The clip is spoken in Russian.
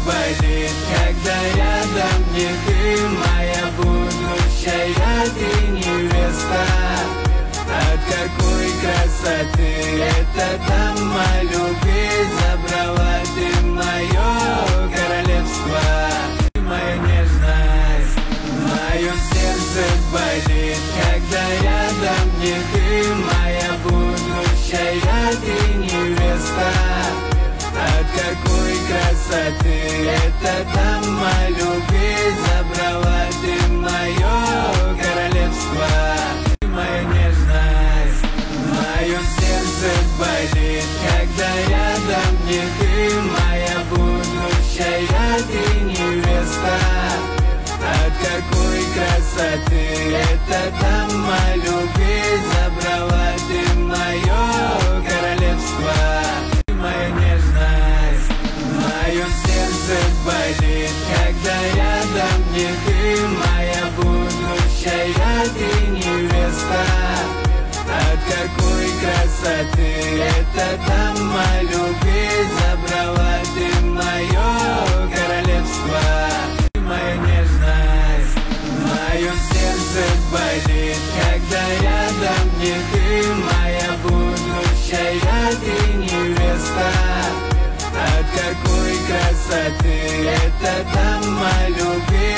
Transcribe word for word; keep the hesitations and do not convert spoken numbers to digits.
болит, когда рядом не ты, моя будущая ты невеста. От какой красоты эта дама любви, забрала ты мое королевство. Моя нежность, мое сердце болит, когда рядом не ты, моя будущая ты невеста. От какой красоты эта дама любви, забрала ты мое королевство. Моя нежность, мое сердце болит, когда рядом не ты, моя будущая ты невеста. От какой красоты эта дама любви, забрала ты мое королевство. Моя нежность, мое сердце болит, когда рядом не ты, моя будущая ты невеста. От какой красоты эта дама любви, забрала ты мое королевство. Моя нежность, мое сердце болит, когда рядом не ты, моя будущая ты невеста. От какой красоты эта дама любви,